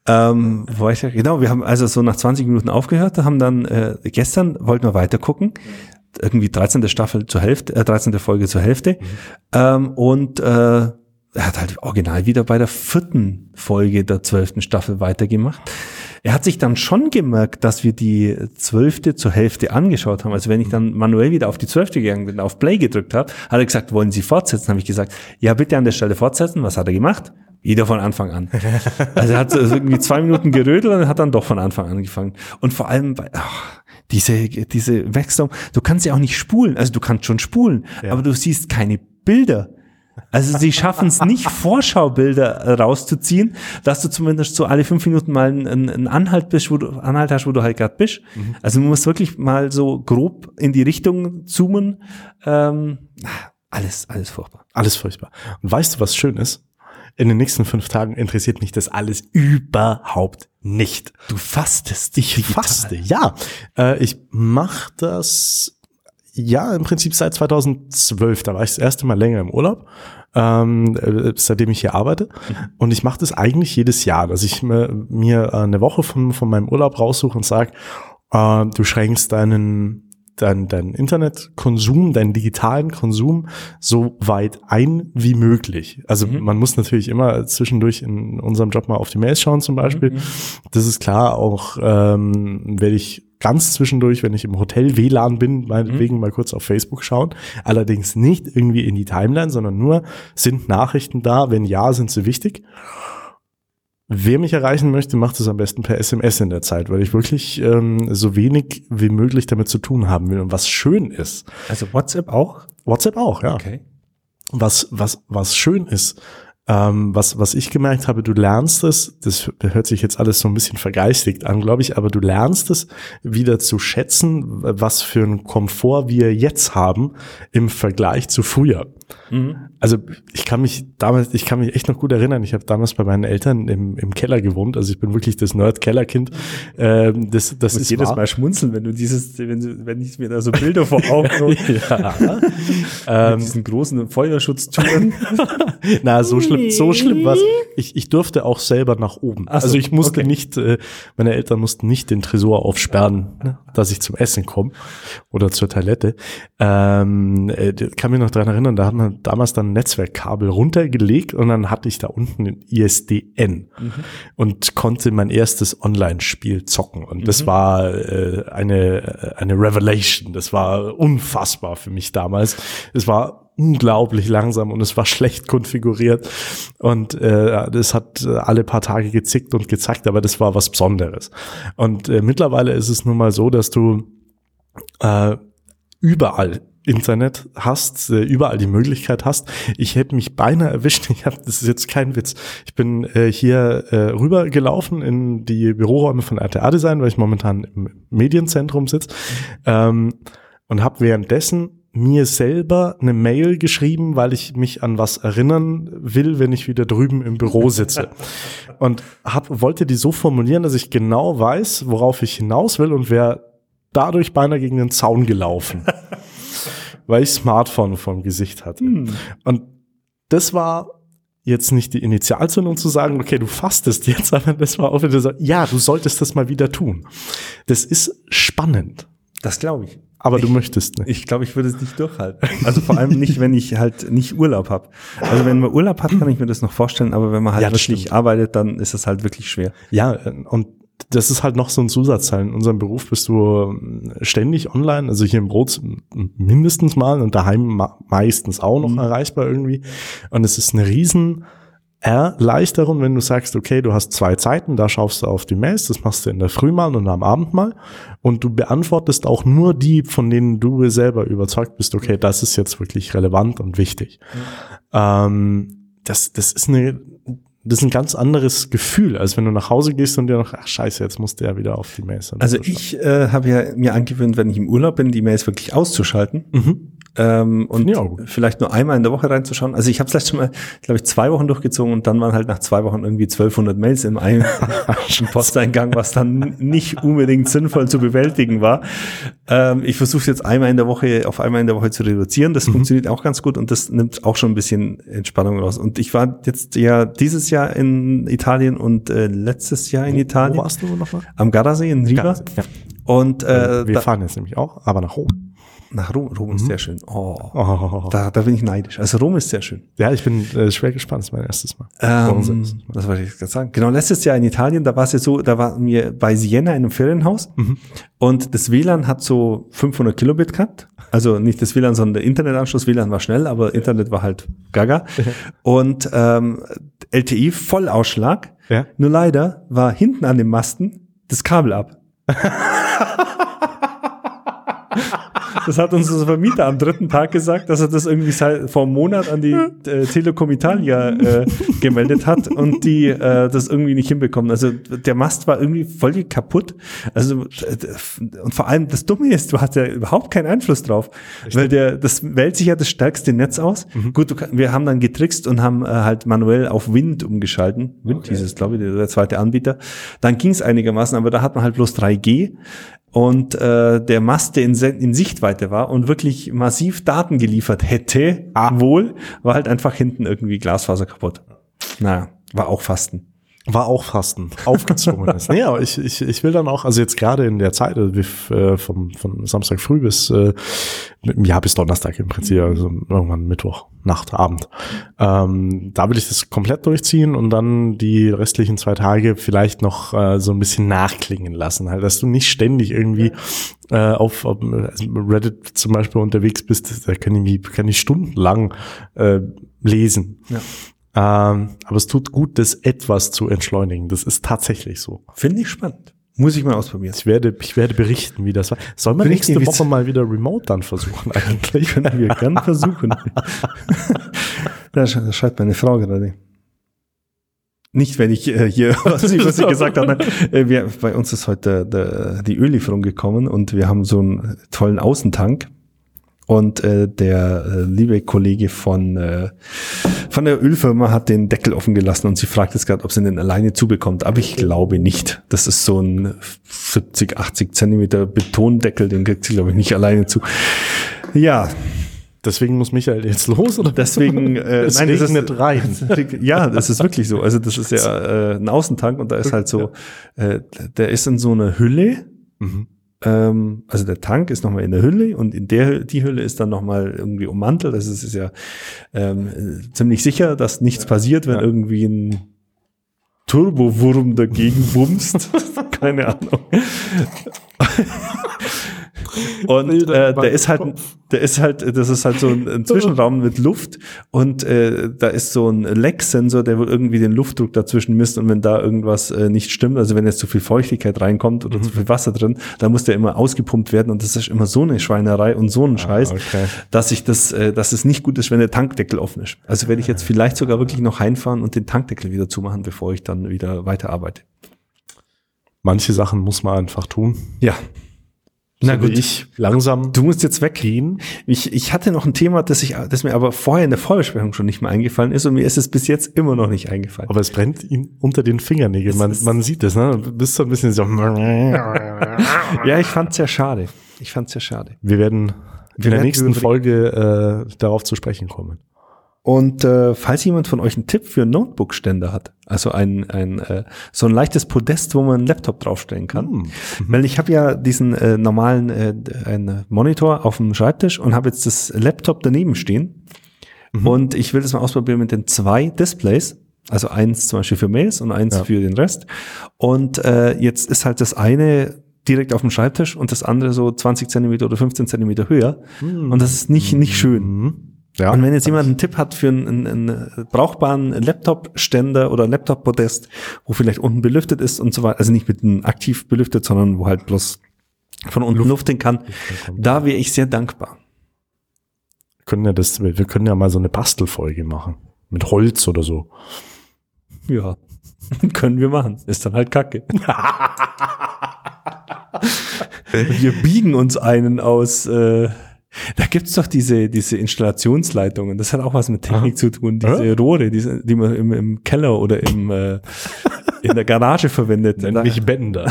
Ähm, wo war ich ja? Genau, wir haben also so nach zwanzig Minuten aufgehört, haben dann äh, gestern wollten wir weiter gucken. Irgendwie dreizehnte Staffel zur Hälfte, äh, dreizehnte Folge zur Hälfte. Mhm. Ähm, und äh, er hat halt original wieder bei der vierten Folge der zwölften Staffel weitergemacht. Er hat sich dann schon gemerkt, dass wir die zwölfte zur Hälfte angeschaut haben. Also wenn ich dann manuell wieder auf die zwölfte gegangen bin, auf Play gedrückt habe, hat er gesagt, wollen Sie fortsetzen? Habe ich gesagt, ja, bitte an der Stelle fortsetzen. Was hat er gemacht? Wieder von Anfang an. Also er hat irgendwie zwei Minuten gerödelt und hat dann doch von Anfang an angefangen. Und vor allem bei, ach, diese, diese Wechselung, du kannst ja auch nicht spulen. Also du kannst schon spulen, ja. aber du siehst keine Bilder. Also sie schaffen es nicht, Vorschaubilder rauszuziehen, dass du zumindest so alle fünf Minuten mal einen, einen Anhalt bist, wo du Anhalt hast, wo du halt gerade bist. Mhm. Also man muss wirklich mal so grob in die Richtung zoomen. Ähm, alles, alles furchtbar. Alles furchtbar. Und weißt du, was schön ist? In den nächsten fünf Tagen interessiert mich das alles überhaupt nicht. Du fastest. Ich digital. faste, ja. Äh, ich mache das ja im Prinzip seit zweitausendzwölf. Da war ich das erste Mal länger im Urlaub, ähm, seitdem ich hier arbeite. Mhm. Und ich mache das eigentlich jedes Jahr, dass ich mir, mir eine Woche von, von meinem Urlaub raussuche und sage, äh, du schränkst deinen dein, dein Internetkonsum, deinen digitalen Konsum so weit ein wie möglich. Also mhm. man muss natürlich immer zwischendurch in unserem Job mal auf die Mails schauen zum Beispiel. Mhm. Das ist klar, auch ähm, werde ich ganz zwischendurch, wenn ich im Hotel W L A N bin, meinetwegen mhm. mal kurz auf Facebook schauen. Allerdings nicht irgendwie in die Timeline, sondern nur, sind Nachrichten da? Wenn ja, sind sie wichtig? Wer mich erreichen möchte, macht es am besten per S M S in der Zeit, weil ich wirklich ähm, so wenig wie möglich damit zu tun haben will. Und was schön ist. Also WhatsApp auch? WhatsApp auch, ja. Okay. Was, was, was schön ist, ähm, was, was ich gemerkt habe, du lernst es, das hört sich jetzt alles so ein bisschen vergeistigt an, glaube ich, aber du lernst es wieder zu schätzen, was für einen Komfort wir jetzt haben im Vergleich zu früher. Mhm. Also ich kann mich damals, ich kann mich echt noch gut erinnern, ich habe damals bei meinen Eltern im, im Keller gewohnt, also ich bin wirklich das Nerd-Kellerkind. Ähm, das das ist jedes wahr. Mal schmunzeln, wenn du dieses, wenn, wenn ich mir da so Bilder vor Augen ja. ähm, mit diesen großen Feuerschutztüren. Na, so schlimm, so schlimm was. Ich, ich durfte auch selber nach oben. So, also ich musste okay. nicht, äh, meine Eltern mussten nicht den Tresor aufsperren, ne, dass ich zum Essen komme oder zur Toilette. Ähm, äh, kann mich noch dran erinnern, da haben wir damals dann ein Netzwerkkabel runtergelegt und dann hatte ich da unten ein I S D N mhm. und konnte mein erstes Online-Spiel zocken. Und das mhm. war äh, eine, eine Revelation. Das war unfassbar für mich damals. Es war unglaublich langsam und es war schlecht konfiguriert und äh, das hat alle paar Tage gezickt und gezackt, aber das war was Besonderes. Und äh, mittlerweile ist es nun mal so, dass du äh, überall Internet hast, äh, überall die Möglichkeit hast. Ich hätte mich beinahe erwischt, ich hab, das ist jetzt kein Witz, ich bin äh, hier äh, rüber gelaufen in die Büroräume von R T A Design, weil ich momentan im Medienzentrum sitze ähm, und habe währenddessen mir selber eine Mail geschrieben, weil ich mich an was erinnern will, wenn ich wieder drüben im Büro sitze. Und hab, wollte die so formulieren, dass ich genau weiß, worauf ich hinaus will und wäre dadurch beinahe gegen den Zaun gelaufen. Weil ich Smartphone vorm Gesicht hatte. Hm. Und das war jetzt nicht die Initialzündung zu sagen, okay, du fastest jetzt, aber das war auch wieder so, ja, du solltest das mal wieder tun. Das ist spannend. Das glaube ich. Aber ich, du möchtest nicht. Ich glaube, ich würde es nicht durchhalten. Also vor allem nicht, wenn ich halt nicht Urlaub habe. Also wenn man Urlaub hat, kann ich mir das noch vorstellen, aber wenn man halt ja, wirklich stimmt. arbeitet, dann ist es halt wirklich schwer. Ja, und das ist halt noch so ein Zusatzteil. In unserem Beruf bist du ständig online, also hier im Brot mindestens mal und daheim meistens auch noch mhm. erreichbar irgendwie. Und es ist eine riesen Erleichterung, wenn du sagst, okay, du hast zwei Zeiten, da schaust du auf die Mails, das machst du in der Früh mal und am Abend mal und du beantwortest auch nur die, von denen du selber überzeugt bist, okay, das ist jetzt wirklich relevant und wichtig. Mhm. Ähm, das, das ist eine Das ist ein ganz anderes Gefühl, als wenn du nach Hause gehst und dir noch, ach scheiße, jetzt musst du ja wieder auf die Mails. Also ich äh, habe ja mir angewöhnt, wenn ich im Urlaub bin, die Mails wirklich auszuschalten. Mhm. Ähm, und Ja, gut. vielleicht nur einmal in der Woche reinzuschauen. Also ich habe es letztes Mal, glaube ich, zwei Wochen durchgezogen und dann waren halt nach zwei Wochen irgendwie zwölfhundert Mails im, Ein- im Posteingang, was dann nicht unbedingt sinnvoll zu bewältigen war. Ähm, ich versuche jetzt einmal in der Woche auf einmal in der Woche zu reduzieren. Das mhm. funktioniert auch ganz gut und das nimmt auch schon ein bisschen Entspannung raus. Und ich war jetzt ja dieses Jahr in Italien und äh, letztes Jahr in wo, Italien. Wo warst du nochmal? Am Gardasee in Riva. Gardasee, ja. Und äh, wir da, fahren jetzt nämlich auch, aber nach Rom. Nach Rom. Rom ist Mhm. sehr schön. Oh, Oh. Da, da bin ich neidisch. Also Rom ist sehr schön. Ja, ich bin äh, schwer gespannt. Das ist mein erstes Mal. Ähm, das wollte ich jetzt gerade sagen. Genau, letztes Jahr in Italien, da war es ja so, da waren wir bei Siena in einem Ferienhaus Mhm. und das W L A N hat so fünfhundert Kilobit gehabt. Also nicht das W L A N, sondern der Internetanschluss. W L A N war schnell, aber Internet war halt gaga. Und ähm, L T E Vollausschlag. Ja. Nur leider war hinten an dem Masten das Kabel ab. Das hat uns unser Vermieter am dritten Tag gesagt, dass er das irgendwie seit vor einem Monat an die äh, Telekom Italia äh, gemeldet hat und die äh, das irgendwie nicht hinbekommen. Also der Mast war irgendwie voll kaputt. Also äh, und vor allem das Dumme ist, du hast ja überhaupt keinen Einfluss drauf, Richtig. weil der das wählt sich ja das stärkste Netz aus. Mhm. Gut, du, wir haben dann getrickst und haben äh, halt manuell auf Wind umgeschalten. Wind okay. hieß es, glaube ich, der, der zweite Anbieter. Dann ging es einigermaßen, aber da hat man halt bloß drei G. Und äh, der Mast, der in, in Sichtweite war und wirklich massiv Daten geliefert hätte, ah. wohl, war halt einfach hinten irgendwie Glasfaser kaputt. Naja, war auch Fasten. War auch Fasten, aufgezwungenes. Nee, aber ich, ich, ich will dann auch, also jetzt gerade in der Zeit, also wir, vom, von Samstag früh bis, äh, ja, bis Donnerstag im Prinzip, also irgendwann Mittwoch, Nacht, Abend. Ähm, da will ich das komplett durchziehen und dann die restlichen zwei Tage vielleicht noch äh, so ein bisschen nachklingen lassen, halt, dass du nicht ständig irgendwie äh, auf, auf also Reddit zum Beispiel unterwegs bist, da kann ich, kann ich stundenlang äh, lesen. Ja. Ähm, aber es tut gut, das etwas zu entschleunigen. Das ist tatsächlich so. Finde ich spannend. Muss ich mal ausprobieren. Ich werde, ich werde berichten, wie das war. Soll man nächste Woche Witz. mal wieder remote dann versuchen eigentlich? Können wir gern versuchen. Da schreibt meine Frau gerade. Nicht, wenn ich äh, hier, was ich, was ich gesagt habe. Äh, wir, bei uns ist heute der, die Öllieferung gekommen und wir haben so einen tollen Außentank. Und äh, der äh, liebe Kollege von äh, von der Ölfirma hat den Deckel offen gelassen und sie fragt jetzt gerade, ob sie den alleine zubekommt. Aber ich glaube nicht. Das ist so ein siebzig, achtzig Zentimeter Betondeckel, den kriegt sie, glaube ich, nicht alleine zu. Ja. Deswegen muss Michael jetzt los, oder? Deswegen, äh, es nein, das regnet ist, rein. Ja, das ist wirklich so. Also das ist ja äh, ein Außentank und da ist halt so, äh, der ist in so einer Hülle. Mhm. Also der Tank ist nochmal in der Hülle und in der die Hülle ist dann nochmal irgendwie ummantelt. Also es ist ja ähm, ziemlich sicher, dass nichts passiert, wenn ja. irgendwie ein Turbowurm dagegen bumst. Keine Ahnung. Und äh, der ist halt, der ist halt, das ist halt so ein, ein Zwischenraum mit Luft und äh, da ist so ein Lecksensor, der wohl irgendwie den Luftdruck dazwischen misst und wenn da irgendwas äh, nicht stimmt, also wenn jetzt zu viel Feuchtigkeit reinkommt oder mhm. zu viel Wasser drin, dann muss der immer ausgepumpt werden und das ist immer so eine Schweinerei und so ein Scheiß, ah, okay. dass ich das, äh, dass es nicht gut ist, wenn der Tankdeckel offen ist. Also werde ich jetzt vielleicht sogar wirklich noch heimfahren und den Tankdeckel wieder zumachen, bevor ich dann wieder weiterarbeite. Manche Sachen muss man einfach tun. Ja. Na gut, ich langsam. Du musst jetzt weggehen. Ich, ich hatte noch ein Thema, das ich, das mir aber vorher in der Vorbesprechung schon nicht mehr eingefallen ist und mir ist es bis jetzt immer noch nicht eingefallen. Aber es brennt ihm unter den Fingernägeln. Man, man sieht es, ne? Du bist so ein bisschen so. Ja, ich fand's ja schade. Ich fand's ja schade. Wir werden in Wir der nächsten Folge äh, darauf zu sprechen kommen. Und äh, falls jemand von euch einen Tipp für Notebook-Ständer hat, also ein, ein äh, so ein leichtes Podest, wo man einen Laptop draufstellen kann, mhm. weil ich habe ja diesen äh, normalen äh, einen Monitor auf dem Schreibtisch und habe jetzt das Laptop daneben stehen mhm. und ich will das mal ausprobieren mit den zwei Displays, also eins zum Beispiel für Mails und eins ja. für den Rest und äh, jetzt ist halt das eine direkt auf dem Schreibtisch und das andere so zwanzig Zentimeter oder fünfzehn Zentimeter höher mhm. und das ist nicht nicht schön. Mhm. Ja. Und wenn jetzt jemand einen Tipp hat für einen, einen, einen brauchbaren Laptop-Ständer oder Laptop-Podest, wo vielleicht unten belüftet ist und so weiter, also nicht mit einem aktiv belüftet, sondern wo halt bloß von unten Luft, Luft hin kann, da wäre ich sehr dankbar. Wir können ja das, wir können ja mal so eine Bastelfolge machen. Mit Holz oder so. Ja, können wir machen. Ist dann halt Kacke. Wir biegen uns einen aus, äh, Da gibt's doch diese, diese Installationsleitungen. Das hat auch was mit Technik Aha. zu tun. Diese Ja? Rohre, diese, die man im, im Keller oder im, äh, in der Garage verwendet. Nenn Da, mich Bänder.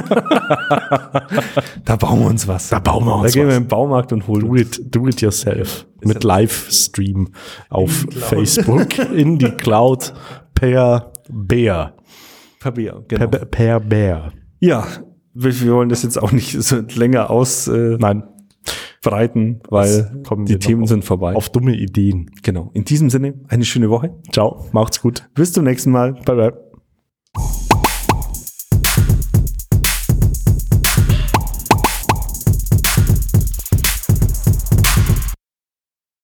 da bauen wir uns was. Da bauen wir uns Da gehen was. wir im Baumarkt und holen Do it, do it yourself. Mit Livestream auf Facebook in die Cloud per Bär. Papier. Genau. Per, per Bär. Ja, wir, wir wollen das jetzt auch nicht so länger ausbreiten, äh, Nein, breiten, weil kommen die wir noch Themen auf- sind vorbei. auf dumme Ideen. Genau. In diesem Sinne, eine schöne Woche. Ciao, macht's gut. Bis zum nächsten Mal. Bye bye.